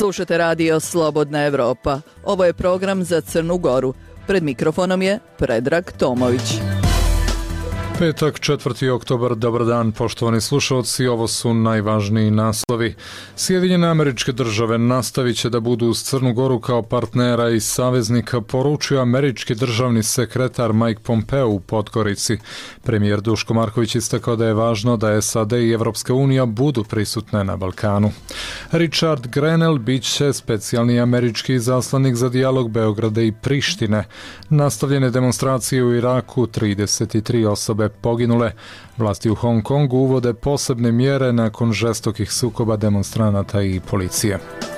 Slušate radio Slobodna Evropa. Ovo je program za Crnu Goru. Pred mikrofonom je Predrag Tomović. Petak, 4. oktobar, dobar dan, poštovani slušalci, ovo su najvažniji naslovi. Sjedinjene Američke Države nastavit će da budu uz Crnu Goru kao partnera i saveznika, poručio američki državni sekretar Mike Pompeo u Podgorici. Premijer Duško Marković istakao da je važno da SAD i Evropska unija budu prisutne na Balkanu. Richard Grenell bit će specijalni američki izaslanik za dijalog Beograda i Prištine. Nastavljene demonstracije u Iraku, 33 osobe poginule. Vlasti u Hong Kongu uvode posebne mjere nakon žestokih sukoba demonstranata i policije.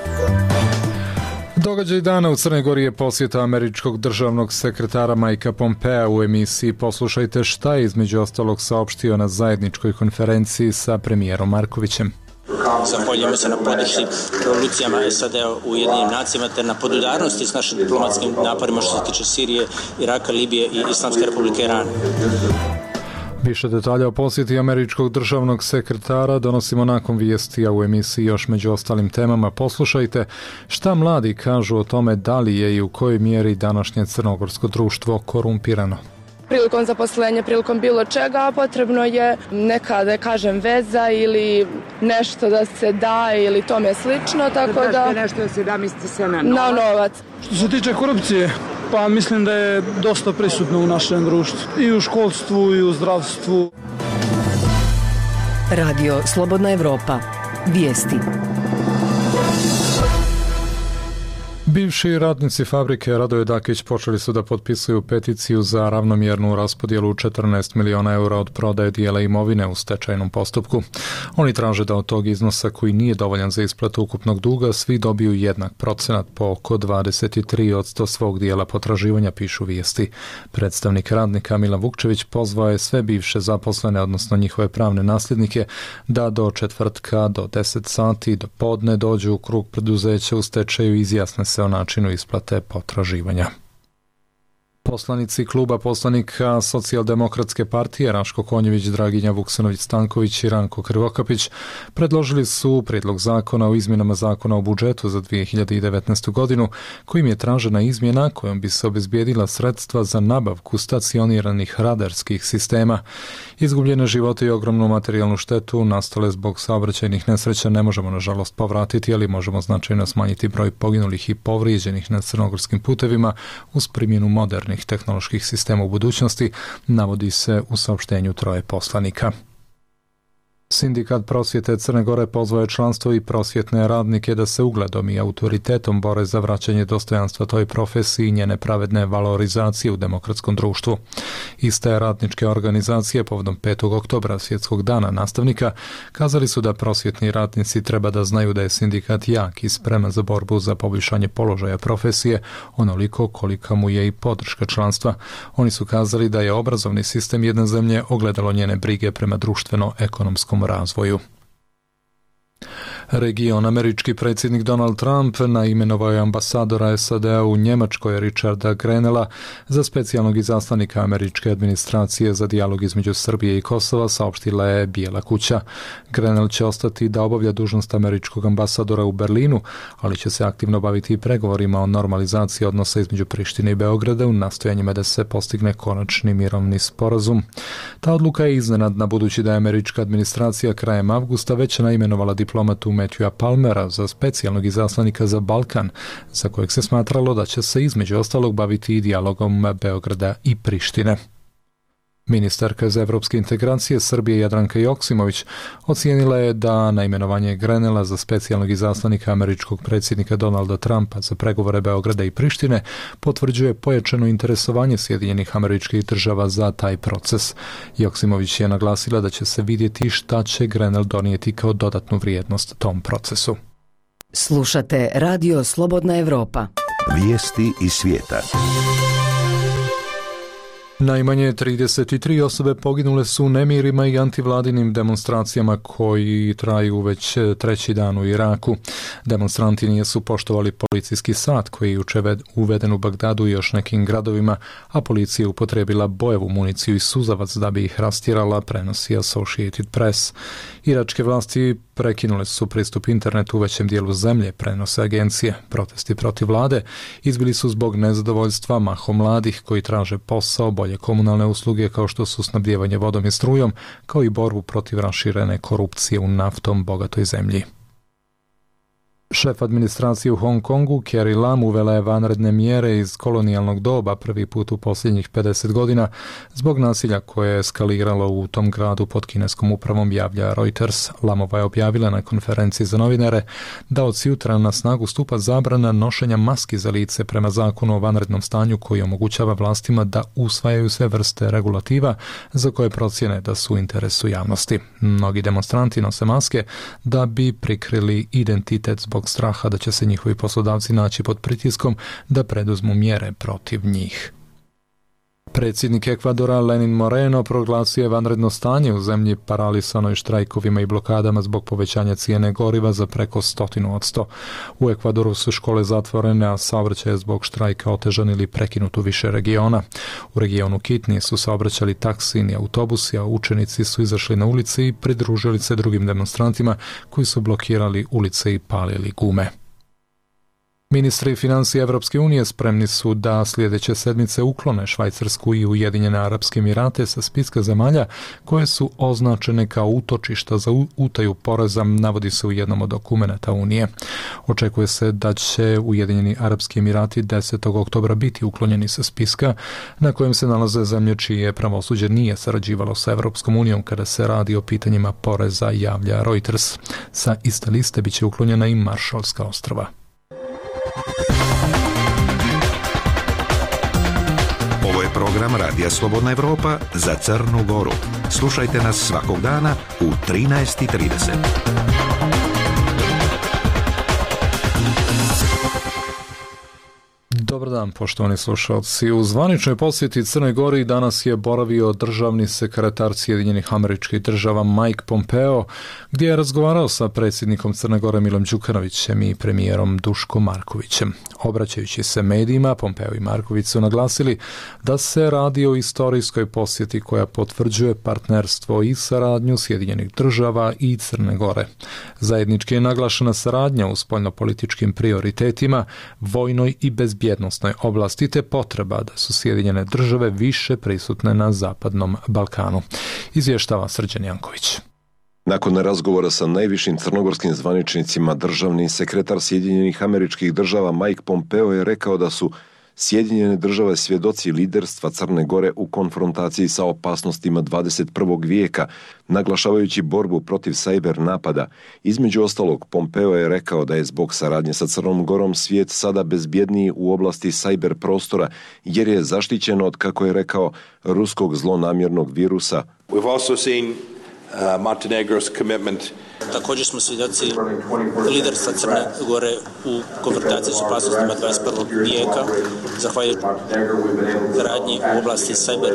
Događaj dana u Crnoj Gori je posjeta američkog državnog sekretara Mikea Pompea. U emisiji poslušajte šta je između ostalog saopštio na zajedničkoj konferenciji sa premijerom Markovićem. Zahvaljujemo se na podršci revolucijama SAD-a u Ujedinjenim nacijama te na podudarnosti s našim diplomatskim naporima što se tiče Sirije, Iraka, Libije i Islamske republike Irana. Više detalja o posjeti američkog državnog sekretara donosimo nakon vijesti, a u emisiji još među ostalim temama poslušajte šta mladi kažu o tome da li je i u kojoj mjeri današnje crnogorsko društvo korumpirano. Prilikom zaposlenja, prilikom bilo čega, potrebno je neka, da kažem, veza ili nešto da se da ili tome slično, tako da... Nešto da se da, mislite se na novac. Što se tiče korupcije, pa mislim da je dosta prisutno u našem društvu. I u školstvu, i u zdravstvu. Radio Slobodna Evropa. Vijesti. Bivši radnici fabrike Radoje Dakić počeli su da potpisuju peticiju za ravnomjernu raspodjelu 14 miliona eura od prodaje dijela imovine u stečajnom postupku. Oni traže da od tog iznosa koji nije dovoljan za isplatu ukupnog duga svi dobiju jednak procenat po oko 23% svog dijela potraživanja, pišu vijesti. Predstavnik radnika Milan Vukčević pozvao je sve bivše zaposlene, odnosno njihove pravne nasljednike, da do četvrtka do 10 sati do podne dođu u krug preduzeća u stečaju i izjasne se o načinu isplate potraživanja. Poslanici kluba poslanika Socijaldemokratske partije Raško Konjević, Draginja Vuksanović-Stanković i Ranko Krivokapić predložili su prijedlog zakona o izmjenama zakona o budžetu za 2019. godinu, kojim je tražena izmjena kojom bi se obezbijedila sredstva za nabavku stacioniranih radarskih sistema. Izgubljene živote i ogromnu materijalnu štetu nastale zbog saobraćajnih nesreća ne možemo nažalost povratiti, ali možemo značajno smanjiti broj poginulih i povrijeđenih na crnogorskim putevima uz primjenu modernih tehnoloških sistema u budućnosti, navodi se u saopštenju troje poslanika. Sindikat prosvjete Crne Gore pozvao je članstvo i prosvjetne radnike da se ugledom i autoritetom bore za vraćanje dostojanstva toj profesiji i njene pravedne valorizacije u demokratskom društvu. Iste radničke organizacije povodom 5. oktobra, svjetskog dana nastavnika, kazali su da prosvjetni radnici treba da znaju da je sindikat jak i spreman za borbu za poboljšanje položaja profesije, onoliko kolika mu je i podrška članstva. Oni su kazali da je obrazovni sistem jedne zemlje ogledalo njene brige prema društveno-ekonomskom razvoju. Region američki predsjednik Donald Trump naimenovao je ambasadora SAD-a u Njemačkoj Richarda Grenella za specijalnog izaslanika američke administracije za dijalog između Srbije i Kosova, saopštila je Bijela kuća. Grenell će ostati da obavlja dužnost američkog ambasadora u Berlinu, ali će se aktivno baviti i pregovorima o normalizaciji odnosa između Prištine i Beograda u nastojanjima da se postigne konačni mirovni sporazum. Ta odluka je iznenadna budući da je američka administracija krajem avgusta već naimenovala diplomatu Matthewa Palmera za specijalnog izaslanika za Balkan, za kojeg se smatralo da će se između ostalog baviti i dijalogom Beograda i Prištine. Ministarka za evropske integracije Srbije Jadranka Joksimović ocijenila je da naimenovanje Grenella za specijalnog izaslanika američkog predsjednika Donalda Trumpa za pregovore Beograda i Prištine potvrđuje pojačano interesovanje Sjedinjenih Američkih Država za taj proces. Joksimović je naglasila da će se vidjeti šta će Grenell donijeti kao dodatnu vrijednost tom procesu. Slušate Radio Slobodna Evropa. Vijesti iz svijeta. Najmanje 33 osobe poginule su u nemirima i antivladinim demonstracijama koji traju već treći dan u Iraku. Demonstranti nisu poštovali policijski sat koji je juče uveden u Bagdadu i još nekim gradovima, a policija je upotrebila bojevu municiju i suzavac da bi ih rastjerala, prenosi Associated Press. Iračke vlasti prekinule su pristup internetu u većem dijelu zemlje, prenose agencije. Protesti protiv vlade izbili su zbog nezadovoljstva mahom mladih koji traže posao, bolje komunalne usluge kao što su snabdijevanje vodom i strujom, kao i borbu protiv raširene korupcije u naftom bogatoj zemlji. Šef administracije u Hong Kongu, Carrie Lam, uvela je vanredne mjere iz kolonijalnog doba prvi put u posljednjih 50 godina zbog nasilja koje je eskaliralo u tom gradu pod kineskom upravom, javlja Reuters. Lamova je objavila na konferenciji za novinare da od jutra na snagu stupa zabrana nošenja maski za lice prema zakonu o vanrednom stanju koji omogućava vlastima da usvajaju sve vrste regulativa za koje procjene da su u interesu javnosti. Mnogi demonstranti nose maske da bi prikrili identitet zbog straha da će se njihovi poslodavci naći pod pritiskom da preduzmu mjere protiv njih. Predsjednik Ekvadora Lenin Moreno proglasio je vanredno stanje u zemlji paralisanoj štrajkovima i blokadama zbog povećanja cijene goriva za preko 100%. U Ekvadoru su škole zatvorene, a saobraćaj je zbog štrajka otežan ili prekinut u više regiona. U regionu Kit nisu saobraćali taksi ni autobusi, a učenici su izašli na ulice i pridružili se drugim demonstrantima koji su blokirali ulice i palili gume. Ministri financija Evropske unije spremni su da sljedeće sedmice uklone Švajcarsku i Ujedinjene Arapske Emirate sa spiska zemalja koje su označene kao utočišta za utaju poreza, navodi se u jednom od dokumenata Unije. Očekuje se da će Ujedinjeni Arapski Emirati 10. oktobra biti uklonjeni sa spiska na kojem se nalaze zemlje čije pravosuđe nije sarađivalo sa Evropskom unijom kada se radi o pitanjima poreza, javlja Reuters. Sa iste liste biće uklonjena i Maršalska ostrva. Ovo je program Radija Slobodna Evropa za Crnu Goru. Slušajte nas svakog dana u 13:30. Dobar dan, poštovani slušalci. U zvaničnoj posjeti Crnoj Gori danas je boravio državni sekretar Sjedinjenih Američkih Država Mike Pompeo, gdje je razgovarao sa predsjednikom Crne Gore Milom Đukanovićem i premijerom Duškom Markovićem. Obraćajući se medijima, Pompeo i Marković su naglasili da se radi o istorijskoj posjeti koja potvrđuje partnerstvo i saradnju Sjedinjenih Država i Crne Gore. Zajednički je naglašena saradnja u spoljnopolitičkim prioritetima, vojnoj i bezbjednosnoj oblasti te potreba da su Sjedinjene Države više prisutne na Zapadnom Balkanu. Izvještava Srđan Janković. Nakon razgovora sa najvišim crnogorskim zvaničnicima, državni sekretar Sjedinjenih Američkih Država Mike Pompeo je rekao da su Sjedinjene Države svjedoci liderstva Crne Gore u konfrontaciji sa opasnostima 21. vijeka, naglašavajući borbu protiv sajber napada. Između ostalog, Pompeo je rekao da je zbog saradnje sa Crnom Gorom svijet sada bezbjedniji u oblasti sajber prostora, jer je zaštićen od, kako je rekao, ruskog zlonamjernog virusa. We've also seen Montenegro's commitment. Također smo svjedoci liderstva Crne Gore u konfrontaciji s opasnostima 21. vijeka, zahvaljujući radnji u oblasti cyber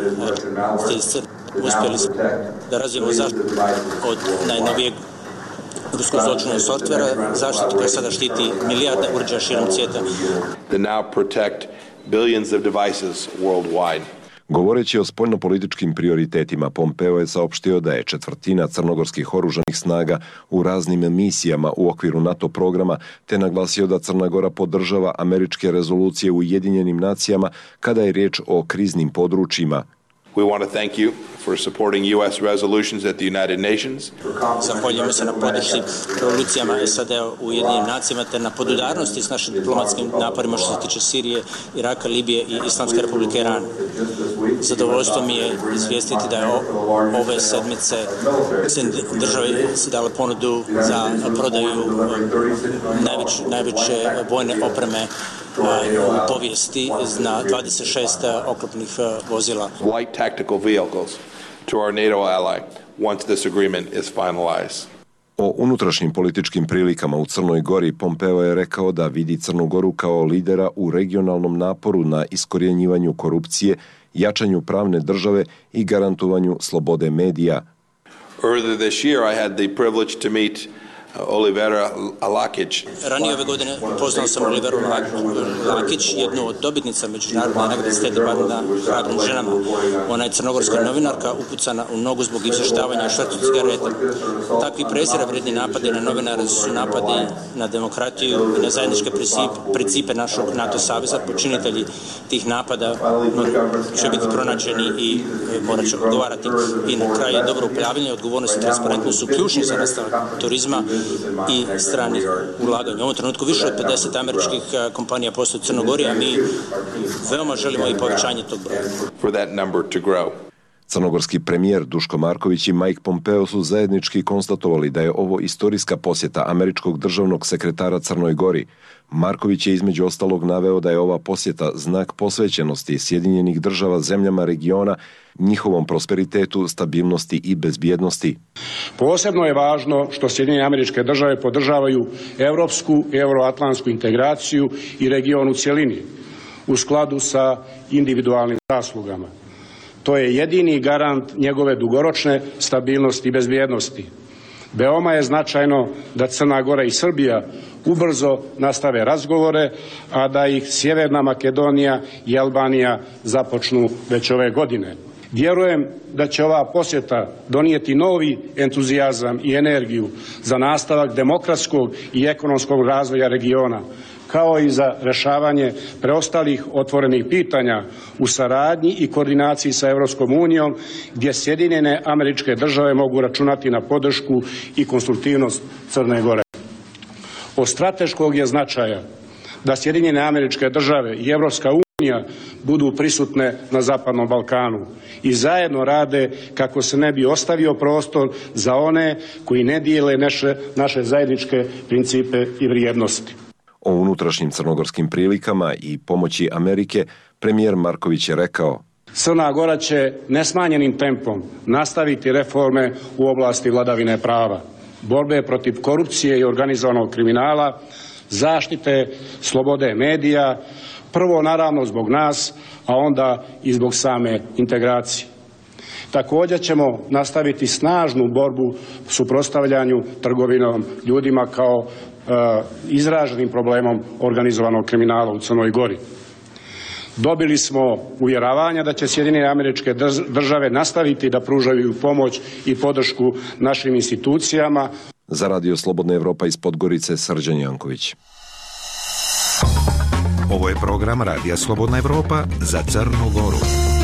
uspjeli smo da razvijemo zaštitu od najnovijeg ruskog zločinnog softvera, zaštitu koja sada štiti milijarde uređaja širom svijeta. That now protect billions of devices worldwide. Govoreći o spoljnopolitičkim prioritetima, Pompeo je saopštio da je 1/4 crnogorskih oružanih snaga u raznim misijama u okviru NATO programa, te naglasio da Crna Gora podržava američke rezolucije u Ujedinjenim nacijama kada je riječ o kriznim područjima. We want to thank you for supporting U.S. resolutions at the United Nations. Zahvaljujemo se na podršci rezolucijama SAD-a u Ujedinjenim nacijama te na podudarnosti s našim diplomatskim naporima što se tiče Sirije, Iraka, Libije i Islamske republike Iran. Zadovoljstvo mi je izvijestiti da je ove sedmice države se dale ponudu za prodaju najveće vojne opreme u povijesti na 26 oklopnih vozila. Light tactical vehicles to our NATO ally once this agreement is finalized. O unutrašnjim političkim prilikama u Crnoj Gori Pompeo je rekao da vidi Crnu Goru kao lidera u regionalnom naporu na iskorjenjivanju korupcije, jačanju pravne države i garantovanju slobode medija. Earlier this year, I had the privilege to meet Olivera Lakić. Ranije ove godine upoznao sam Oliveru Lakić, jednu od dobitnica međunarodne nagrade State Departmenta hrabrim ženama. Ona je crnogorska novinarka upucana u nogu zbog izvještavanja o švercu cigareta. Takvi prezira vredni napadi na novinare su napadi na demokratiju i na zajedničke principe našog NATO saveza. Počinitelji tih napada će biti pronađeni i morat će odgovarati. I na kraju dobro upravljanje, odgovornost i transparentnost su ključni za nastavak turizma i stranih ulaganja. U ovom trenutku više od 50 američkih kompanija postoje u Crnoj Gori, a mi veoma želimo i povećanje tog broja. Crnogorski premijer Duško Marković i Mike Pompeo su zajednički konstatovali da je ovo istorijska posjeta američkog državnog sekretara Crnoj Gori. Marković je između ostalog naveo da je ova posjeta znak posvećenosti Sjedinjenih država zemljama regiona, njihovom prosperitetu, stabilnosti i bezbjednosti. Posebno je važno što Sjedinjene Američke Države podržavaju evropsku i euroatlantsku integraciju i region u cjelini u skladu sa individualnim zaslugama. To je jedini garant njegove dugoročne stabilnosti i bezbjednosti. Veoma je značajno da Crna Gora i Srbija ubrzo nastave razgovore, a da ih Sjeverna Makedonija i Albanija započnu već ove godine. Vjerujem da će ova posjeta donijeti novi entuzijazam i energiju za nastavak demokratskog i ekonomskog razvoja regiona, kao i za rješavanje preostalih otvorenih pitanja u saradnji i koordinaciji sa Europskom unijom, gdje Sjedinjene Američke Države mogu računati na podršku i konstruktivnost Crne Gore. Od strateškog je značaja da Sjedinjene Američke Države i Europska unija budu prisutne na Zapadnom Balkanu i zajedno rade kako se ne bi ostavio prostor za one koji ne dijele naše zajedničke principe i vrijednosti. O unutrašnjim crnogorskim prilikama i pomoći Amerike premijer Marković je rekao: Crna Gora će nesmanjenim tempom nastaviti reforme u oblasti vladavine prava, borbe protiv korupcije i organizovanog kriminala, zaštite slobode medija, prvo naravno zbog nas, a onda i zbog same integracije. Također ćemo nastaviti snažnu borbu suprotstavljanju trgovinom ljudima kao izraženim problemom organizovanog kriminala u Crnoj Gori. Dobili smo uvjeravanja da će Sjedinjene Američke Države nastaviti da pružaju pomoć i podršku našim institucijama. Za Radio Slobodna Evropa iz Podgorice, Srđan Janković. Ovo je program Radija Slobodna Evropa za Crnu Goru.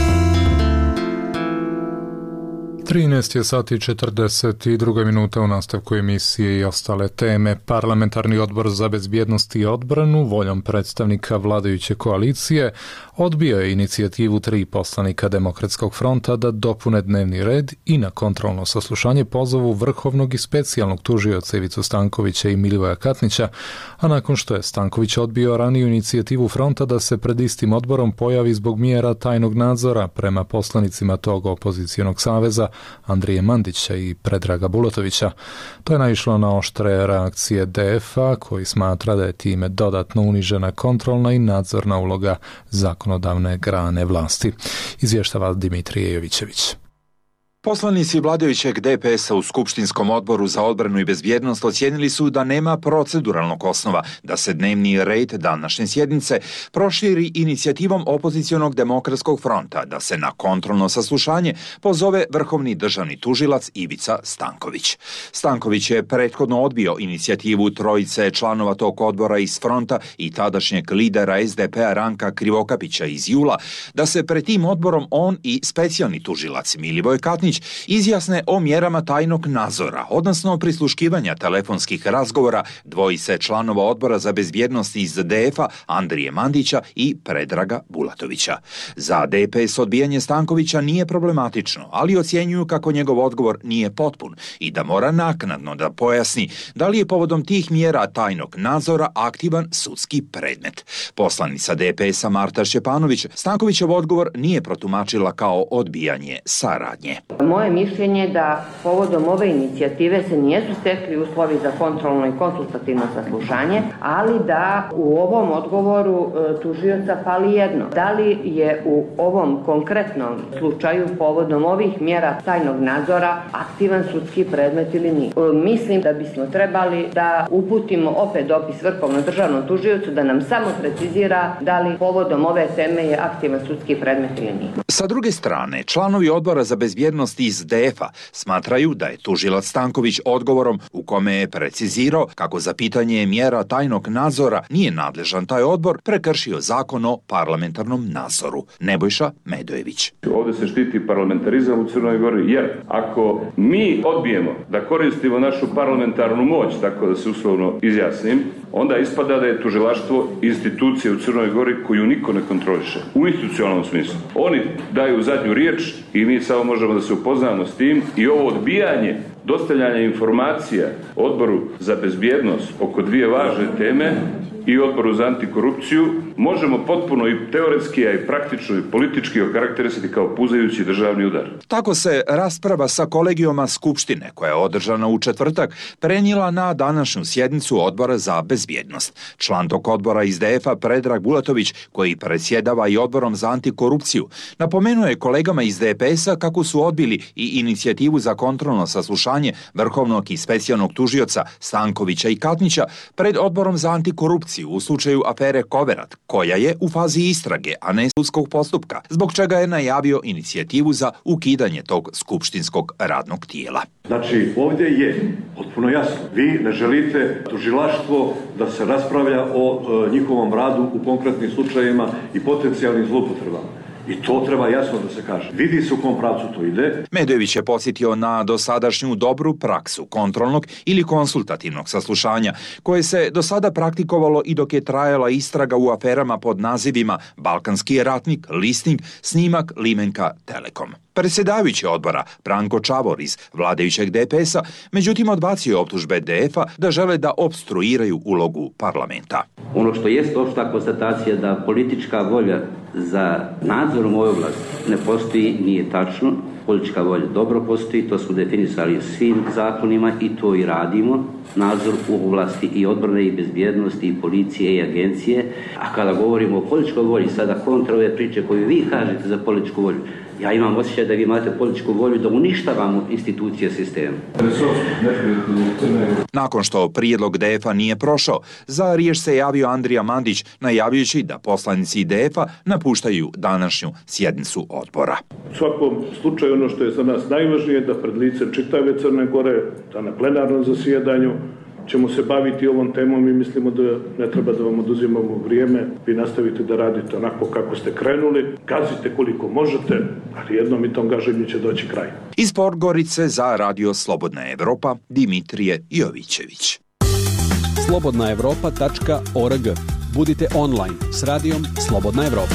13 je sati 42 minuta u nastavku emisije i ostale teme. Parlamentarni odbor za bezbjednost i odbranu voljom predstavnika vladajuće koalicije odbio je inicijativu 3 poslanika Demokratskog fronta da dopune dnevni red i na kontrolno saslušanje pozovu vrhovnog i specijalnog tužioca Ivicu Stankovića i Milivoja Katnića, a nakon što je Stanković odbio raniju inicijativu fronta da se pred istim odborom pojavi zbog mjera tajnog nadzora prema poslanicima tog opozicionog saveza Andrije Mandića i Predraga Bulatovića. To je naišlo na oštre reakcije DF-a, koji smatra da je time dodatno unižena kontrolna i nadzorna uloga zakonodavne grane vlasti. Izvještava Dimitrije Jovićević. Poslanici vladajućeg DPS-a u Skupštinskom odboru za odbranu i bezbjednost ocijenili su da nema proceduralnog osnova da se dnevni red današnje sjednice proširi inicijativom opozicionog Demokratskog fronta da se na kontrolno saslušanje pozove vrhovni državni tužilac Ivica Stanković. Stanković je prethodno odbio inicijativu trojice članova tog odbora iz fronta i tadašnjeg lidera SDP-a Ranka Krivokapića iz jula da se pred tim odborom on i specijalni tužilac Milivoj Katnić izjasne o mjerama tajnog nadzora, odnosno prisluškivanja telefonskih razgovora dvojice članova odbora za bezbjednost iz DF-a Andrije Mandića i Predraga Bulatovića. Za DPS odbijanje Stankovića nije problematično, ali ocjenjuju kako njegov odgovor nije potpun i da mora naknadno da pojasni da li je povodom tih mjera tajnog nadzora aktivan sudski predmet. Poslanica DPS-a Marta Šćepanović Stankovićev odgovor nije protumačila kao odbijanje saradnje. Moje mišljenje je da povodom ove inicijative se nijesu stekli uslovi za kontrolno i konsultativno saslušanje, ali da u ovom odgovoru tužioca fali jedno. Da li je u ovom konkretnom slučaju povodom ovih mjera tajnog nadzora aktivan sudski predmet ili nije? Mislim da bismo trebali da uputimo opet dopis Vrhovnom državnom tužiocu da nam samo precizira da li povodom ove teme je aktivan sudski predmet ili nije. Sa druge strane, članovi odbora za bezbjednost iz DF-a smatraju da je tužilac Stanković odgovorom u kome je precizirao kako za pitanje mjera tajnog nadzora nije nadležan taj odbor prekršio zakon o parlamentarnom nadzoru. Nebojša Medojević. Ovdje se štiti parlamentarizam u Crnoj Gori, jer ako mi odbijemo da koristimo našu parlamentarnu moć, tako da se uslovno izjasnim, onda ispada da je tužilaštvo institucija u Crnoj Gori koju niko ne kontroliše. U institucionalnom smislu. Oni daju zadnju riječ i mi samo možemo da se upoznamo s tim i ovo odbijanje dostavljanja informacija Odboru za bezbjednost oko dvije važne teme i Odboru za antikorupciju možemo potpuno i teoretski, a i praktično i politički okarakterisati kao puzajući državni udar. Tako se rasprava sa kolegijoma Skupštine, koja je održana u četvrtak, prenijela na današnju sjednicu Odbora za bezbjednost. Član tog odbora iz DF-a Predrag Bulatović, koji predsjedava i Odborom za antikorupciju, napomenuo je kolegama iz DPS-a kako su odbili i inicijativu za kontrolno saslušanje vrhovnog i specijalnog tužioca Stankovića i Katnića pred Odborom za antikorupciju u slučaju afere Koverat, koja je u fazi istrage, a ne sudskog postupka, zbog čega je najavio inicijativu za ukidanje tog skupštinskog radnog tijela. Znači, ovdje je potpuno jasno. Vi ne želite tužilaštvo da se raspravlja o njihovom radu u konkretnim slučajevima i potencijalnim zloupotrebama. I to treba jasno da se kaže. Vidi se u kom pravcu to ide. Medojević je podsjetio na dosadašnju dobru praksu kontrolnog ili konsultativnog saslušanja, koje se do sada praktikovalo i dok je trajala istraga u aferama pod nazivima Balkanski ratnik, Listing, snimak Limenka, Telekom. Predsjedavajući odbora Branko Čavor iz vladajućeg DPS-a međutim odbacio optužbe DF-a da žele da opstruiraju ulogu parlamenta. Ono što jest opšta konstatacija da politička volja za nadzorom ove oblasti ne postoji, nije tačno. Politička volja dobro postoji, to smo definisali svim zakonima i to i radimo. Nadzor u oblasti i odbrane i bezbjednosti i policije i agencije. A kada govorimo o političkoj volji, sada kontra ove priče koju vi kažete za političku volju, ja imam osjećaj da vi imate političku volju da uništavamo institucije sistema. Nakon što prijedlog DF-a nije prošao, za riječ se javio Andrija Mandić, najavljujući da poslanici DF-a napuštaju današnju sjednicu odbora. U svakom slučaju ono što je za nas najvažnije da pred licem čitave Crne Gore, da na plenarnom zasjedanju ćemo se baviti ovom temom i mislimo da ne treba da vam oduzimamo vrijeme. Vi nastavite da radite onako kako ste krenuli, gazite koliko možete, ali jednom i tom gaženju će doći kraj. Iz Podgorice za Radio Slobodna Evropa, Dimitrije Jovićević. slobodnaevropa.org. Budite online s radijom Slobodna Evropa.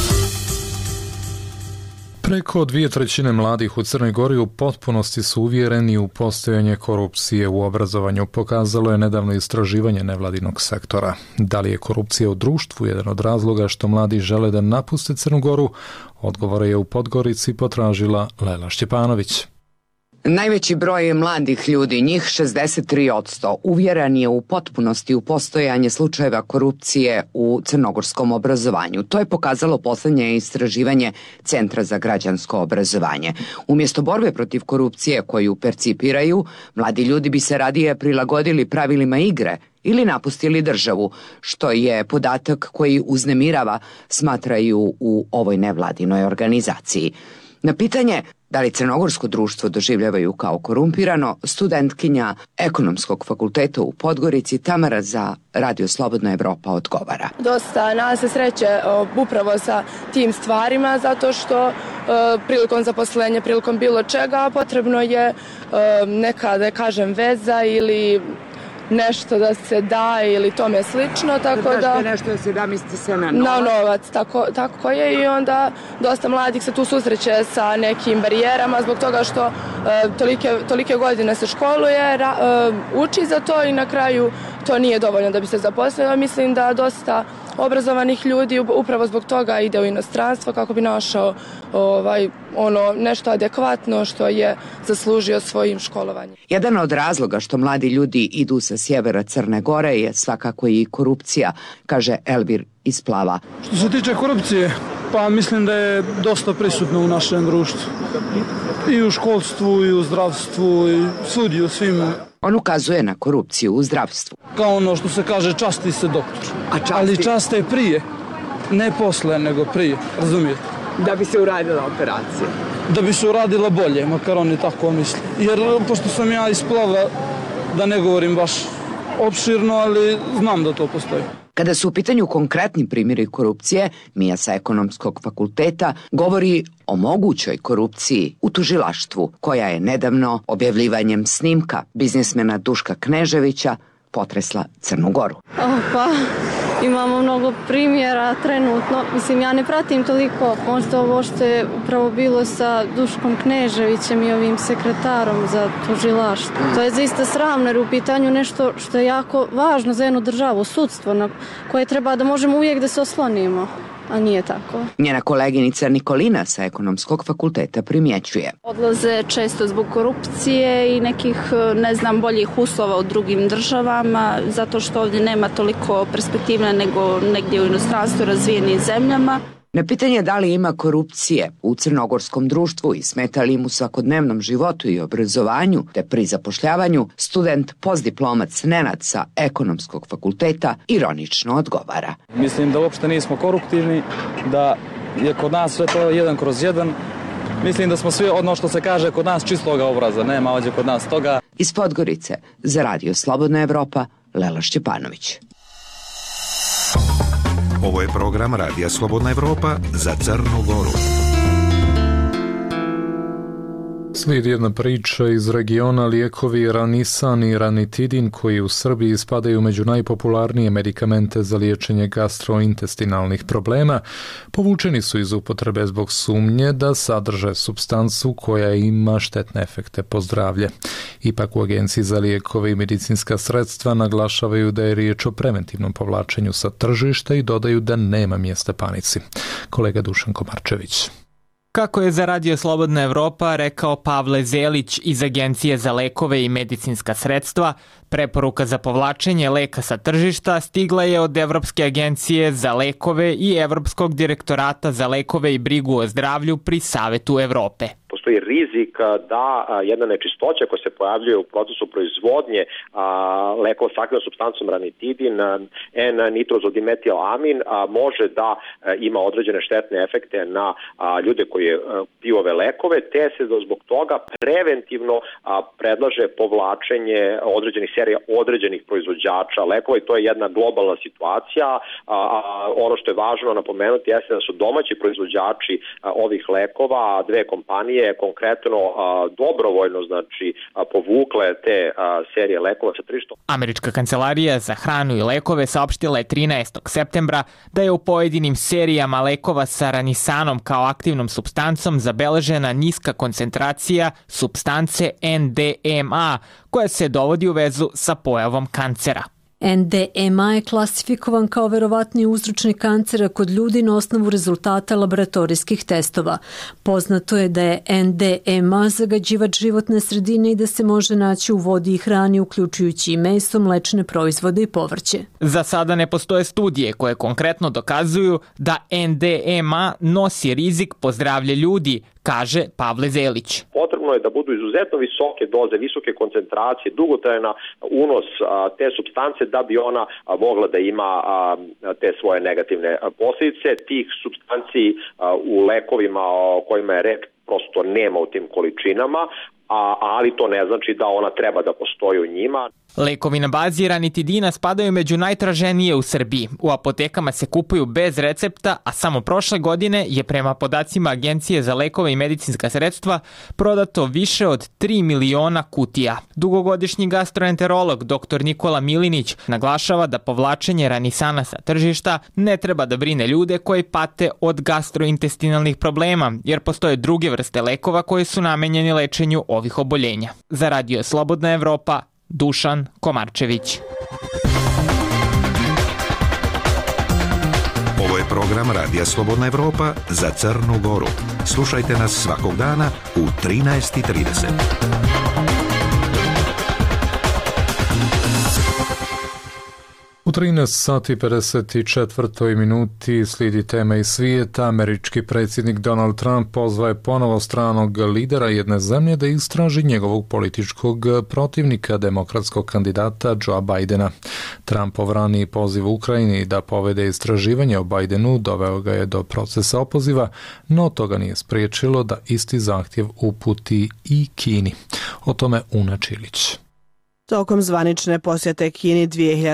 Preko 2/3 mladih u Crnoj Gori u potpunosti su uvjereni u postojanje korupcije u obrazovanju, pokazalo je nedavno istraživanje nevladinog sektora. Da li je korupcija u društvu jedan od razloga što mladi žele da napuste Crnu Goru? Odgovore je u Podgorici potražila Lela Šćepanović. Najveći broj mladih ljudi, njih 63%, uvjeren je u potpunosti u postojanje slučajeva korupcije u crnogorskom obrazovanju. To je pokazalo posljednje istraživanje Centra za građansko obrazovanje. Umjesto borbe protiv korupcije koju percipiraju, mladi ljudi bi se radije prilagodili pravilima igre ili napustili državu, što je podatak koji uznemirava, smatraju u ovoj nevladinoj organizaciji. Na pitanje da li crnogorsko društvo doživljavaju kao korumpirano, studentkinja Ekonomskog fakulteta u Podgorici Tamara za Radio Slobodna Evropa odgovara. Dosta nas se sreće upravo sa tim stvarima, zato što prilikom zaposlenja, prilikom bilo čega, potrebno je neka, da kažem, veza ili nešto da se da ili tome slično, tako da nešto da se da, misli se na novac, tako je, i onda dosta mladih se tu susreće sa nekim barijerama zbog toga što tolike godine se školuje, uči za to i na kraju to nije dovoljno da bi se zaposlio. Mislim da dosta obrazovanih ljudi upravo zbog toga ide u inostranstvo kako bi našao nešto adekvatno što je zaslužio svojim školovanjem. Jedan od razloga što mladi ljudi idu sa sjevera Crne Gore je svakako i korupcija, kaže Elvir iz Plava. Što se tiče korupcije, pa mislim da je dosta prisutno u našem društvu. I u školstvu, i u zdravstvu, i svudi u svim. On ukazuje na korupciju u zdravstvu. Kao ono što se kaže, časti se doktor. Ali časte prije, ne posle, nego prije, razumijete? Da bi se uradila operacija. Da bi se uradila bolje, makar oni tako misle. Jer pošto sam ja iz Plava, da ne govorim baš opširno, ali znam da to postoji. Kada su u pitanju konkretni primjeri korupcije, Mija sa Ekonomskog fakulteta govori o mogućoj korupciji u tužilaštvu, koja je nedavno objavljivanjem snimka biznismena Duška Kneževića potresla Crnu Goru. Pa imamo mnogo primjera trenutno. Mislim, ja ne pratim toliko možda ovo što je upravo bilo sa Duškom Kneževićem i ovim sekretarom za tužilaštvo. To je zaista sramno jer u pitanju nešto što je jako važno za jednu državu, sudstvo na koje treba da možemo uvijek da se oslonimo. A nije tako. Njena koleginica Nikolina sa Ekonomskog fakulteta primjećuje. Odlaze često zbog korupcije i nekih, boljih uslova u drugim državama, zato što ovdje nema toliko perspektive nego negdje u inostranstvu razvijenim zemljama. Na pitanje da li ima korupcije u crnogorskom društvu i smeta li mu svakodnevnom životu i obrazovanju te pri zapošljavanju, student postdiplomac Nenad sa Ekonomskog fakulteta ironično odgovara. Mislim da uopšte nismo koruptivni, da je kod nas sve to 1/1. Mislim da smo svi, ono što se kaže, kod nas čistoga obraza, nema ovdje kod nas toga. Iz Podgorice, za Radio Slobodna Evropa, Lela Šćepanović. Ovo je program Radija Slobodna Evropa za Crnu Goru. Slijedi jedna priča iz regiona. Lijekovi Ranisan i Ranitidin, koji u Srbiji spadaju među najpopularnije medikamente za liječenje gastrointestinalnih problema, povučeni su iz upotrebe zbog sumnje da sadrže supstancu koja ima štetne efekte po zdravlje. Ipak u Agenciji za lijekove i medicinska sredstva naglašavaju da je riječ o preventivnom povlačenju sa tržišta i dodaju da nema mjesta panici. Kolega Dušan Komarčević. Kako je za Radio Slobodna Evropa rekao Pavle Zelić iz Agencije za lekove i medicinska sredstva, preporuka za povlačenje leka sa tržišta stigla je od Evropske agencije za lekove i Evropskog direktorata za lekove i brigu o zdravlju pri Savetu Evrope. Postoji rizik da jedna nečistoća koja se pojavljuje u procesu proizvodnje lekova s aktivnom supstancom ranitidin, N-nitrozodimetilamin, može da ima određene štetne efekte na ljude koji piju ove lekove, te se zbog toga preventivno predlaže povlačenje određenih serija određenih proizvođača lekova i to je jedna globalna situacija. Ono što je važno napomenuti jeste da su domaći proizvođači ovih lekova, dve kompanije konkretno dobrovoljno povukle te serije lekova sa tržišta. Američka kancelarija za hranu i lekove saopštila je 13. septembra da je u pojedinim serijama lekova sa ranisanom kao aktivnom supstancom zabeležena niska koncentracija supstance NDMA koja se dovodi u vezu sa pojavom kancera. NDMA je klasifikovan kao verovatni uzročnik kancera kod ljudi na osnovu rezultata laboratorijskih testova. Poznato je da je NDMA zagađivač životne sredine i da se može naći u vodi i hrani, uključujući i meso, mlečne proizvode i povrće. Za sada ne postoje studije koje konkretno dokazuju da NDMA nosi rizik po zdravlje ljudi, kaže Pavle Zelić. Potrebno je da budu izuzetno visoke doze, visoke koncentracije, dugotrajna unos te supstance da bi ona mogla da ima te svoje negativne posljedice. Tih supstanci u lekovima o kojima je reč prosto nema u tim količinama, ali to ne znači da ona treba da postoji u njima. Lekovi na bazi ranitidina spadaju među najtraženije u Srbiji. U apotekama se kupuju bez recepta, a samo prošle godine je prema podacima Agencije za lekove i medicinska sredstva prodato više od 3 miliona kutija. Dugogodišnji gastroenterolog dr. Nikola Milinić naglašava da povlačenje ranisana sa tržišta ne treba da brine ljude koji pate od gastrointestinalnih problema, jer postoje druge vrste lekova koje su namenjeni lečenju ovih oboljenja. Za Radio Slobodna Evropa, Dušan Komarčević. je program Radija Slobodna Evropa za Crnu Goru. Slušajte nas svakog dana u 13:30. U 13 sati i 54 minuti slijedi tema iz svijeta. Američki predsjednik Donald Trump pozvaje ponovo stranog lidera jedne zemlje da istraži njegovog političkog protivnika, demokratskog kandidata Joea Bidena. Trumpov raniji poziv Ukrajini da povede istraživanje o Bidenu doveo ga je do procesa opoziva, no to ga nije spriječilo da isti zahtjev uputi i Kini. O tome Una Čilić. Tokom zvanične posjete Kini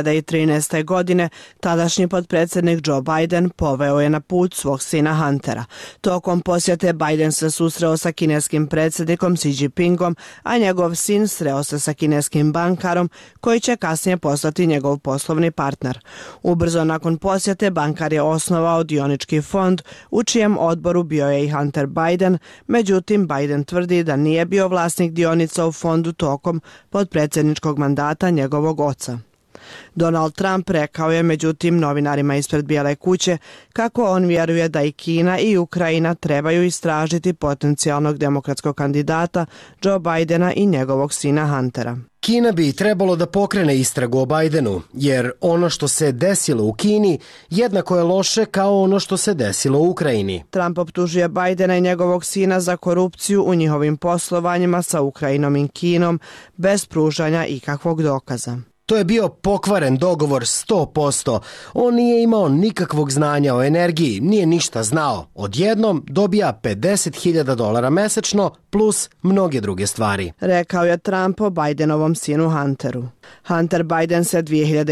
2013. godine, tadašnji potpredsjednik Joe Biden poveo je na put svog sina Huntera. Tokom posjete Biden se susreo sa kineskim predsjednikom Xi Jinpingom, a njegov sin sreo se sa kineskim bankarom koji će kasnije postati njegov poslovni partner. Ubrzo nakon posjete bankar je osnovao dionički fond u čijem odboru bio je i Hunter Biden, međutim Biden tvrdi da nije bio vlasnik dionica u fondu tokom potpredsjedničkog mandata njegovog oca. Donald Trump rekao je međutim novinarima ispred Bijele kuće kako on vjeruje da i Kina i Ukrajina trebaju istražiti potencijalnog demokratskog kandidata Joe Bidena i njegovog sina Huntera. Kina bi trebalo da pokrene istragu o Bidenu, jer ono što se desilo u Kini jednako je loše kao ono što se desilo u Ukrajini. Trump optužuje Bidena i njegovog sina za korupciju u njihovim poslovanjima sa Ukrajinom i Kinom bez pružanja ikakvog dokaza. To je bio pokvaren dogovor 100%. On nije imao nikakvog znanja o energiji, nije ništa znao. Odjednom dobija $50.000 mesečno plus mnoge druge stvari. Rekao je Trump o Bidenovom sinu Hunteru. Hunter Biden se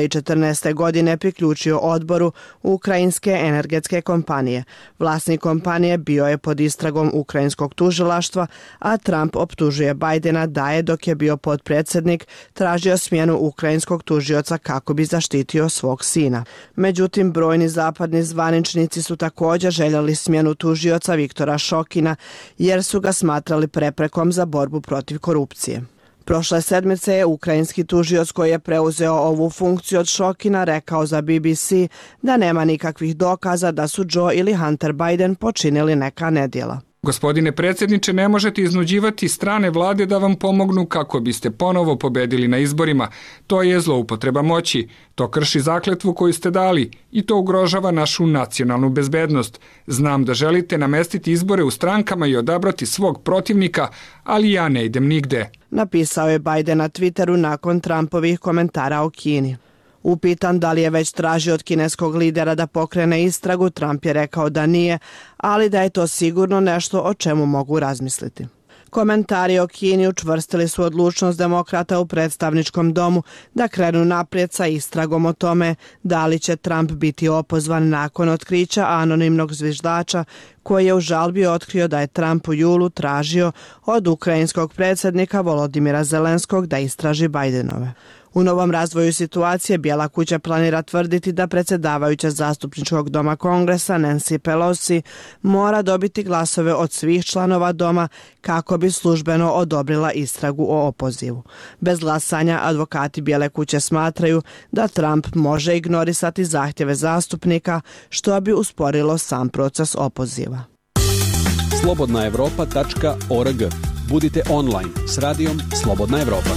2014. godine priključio odboru ukrajinske energetske kompanije. Vlasnik kompanije bio je pod istragom ukrajinskog tužilaštva, a Trump optužuje Bidena da je dok je bio potpredsjednik tražio smjenu ukrajinskog tužioca kako bi zaštitio svog sina. Međutim, brojni zapadni zvaničnici su također željeli smjenu tužioca Viktora Šokina jer su ga smatrali preprekom za borbu protiv korupcije. Prošle sedmice je ukrajinski tužioc koji je preuzeo ovu funkciju od Šokina rekao za BBC da nema nikakvih dokaza da su Joe ili Hunter Biden počinili neka nedjela. Gospodine predsjedniče, ne možete iznuđivati strane vlade da vam pomognu kako biste ponovo pobedili na izborima. To je zloupotreba moći. To krši zakletvu koju ste dali i to ugrožava našu nacionalnu bezbednost. Znam da želite namestiti izbore u strankama i odabrati svog protivnika, ali ja ne idem nigde. Napisao je Biden na Twitteru nakon Trumpovih komentara o Kini. Upitan da li je već tražio od kineskog lidera da pokrene istragu, Trump je rekao da nije, ali da je to sigurno nešto o čemu mogu razmisliti. Komentari o Kini učvrstili su odlučnost demokrata u predstavničkom domu da krenu naprijed sa istragom o tome da li će Trump biti opozvan nakon otkrića anonimnog zviždača koji je u žalbi otkrio da je Trump u julu tražio od ukrajinskog predsjednika Volodimira Zelenskog da istraži Bidenove. U novom razvoju situacije Bijela kuća planira tvrditi da predsjedavajuća zastupničkog doma Kongresa Nancy Pelosi mora dobiti glasove od svih članova doma kako bi službeno odobrila istragu o opozivu. Bez glasanja advokati Bijele kuće smatraju da Trump može ignorisati zahtjeve zastupnika što bi usporilo sam proces opoziva. slobodnaevropa.org. Budite online s radijom Slobodna Evropa.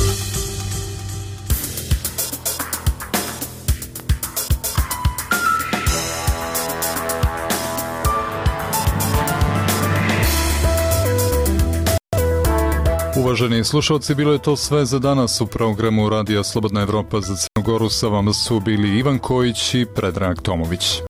Uvaženi slušalci, bilo je to sve za danas u programu Radija Slobodna Evropa za Crnu Goru. Sa vama su bili Ivan Kojić i Predrag Tomović.